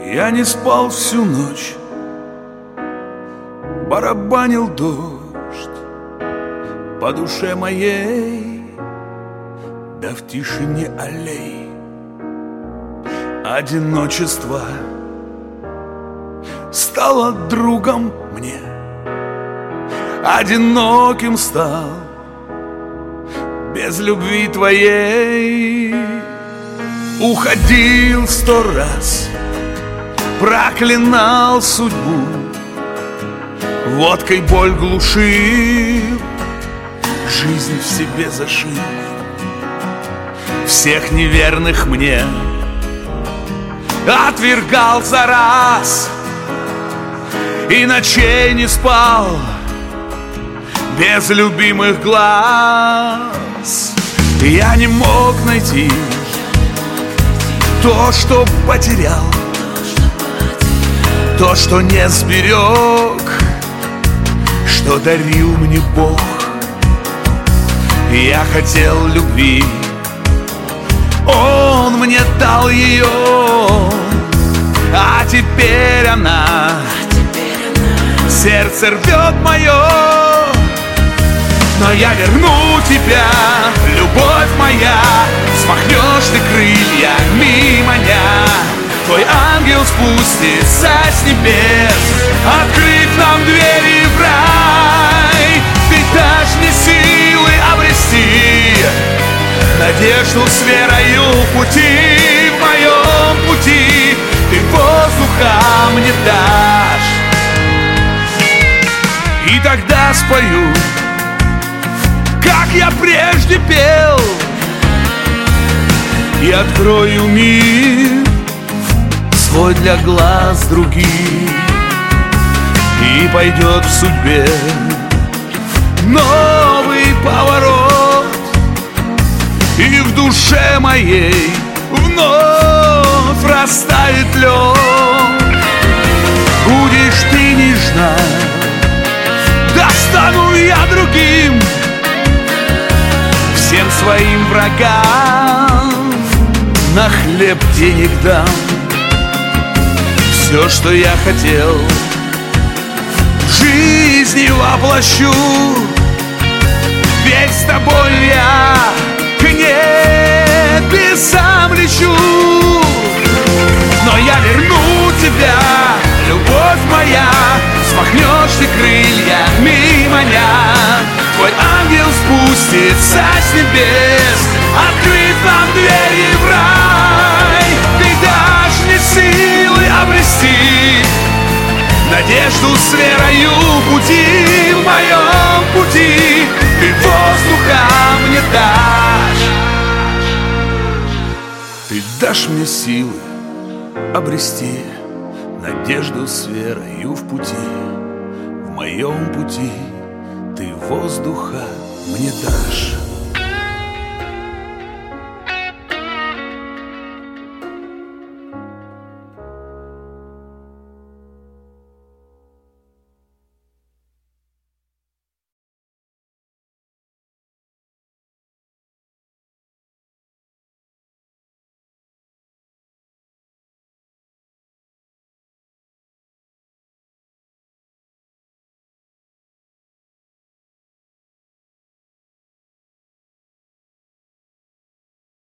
Я не спал всю ночь, барабанил дождь по душе моей, да в тишине аллей. Одиночество стало другом мне, одиноким стал без любви твоей. Уходил 100 раз, проклинал судьбу, водкой боль глушил, жизнь в себе зашил. Всех неверных мне отвергал за раз, и ночей не спал без любимых глаз. Я не мог найти то, что потерял, то, что не сберег, что дарил мне Бог. Я хотел любви, Он мне дал ее, а теперь она сердце рвет мое. Но я верну тебя, любовь моя, взмахнешь ты крыльями маня. Твой ангел спустится с небес, открыв нам двери в рай. Ты дашь мне силы обрести надежду с верою в пути, в моем пути. Ты воздуха мне дашь, и тогда спою, как я прежде пел, и открою мир свой для глаз других, и пойдет в судьбе новый поворот, и в душе моей вновь растает лед. Будешь ты нежна, да стану я другим, всем своим врагам на хлеб денег дам. Все, что я хотел, в жизни воплощу, ведь с тобой я к небесам лечу. Но я верну тебя, любовь моя, взмахнешь ты крыльями маня. Твой ангел спустится с небес, открыв нам двери в рай. Ты дашь мне силы обрести надежду с верою в пути, в моем пути. Ты воздуха мне дашь, ты дашь мне силы обрести надежду с верою в пути, в моем пути. Ты воздуха мне дашь.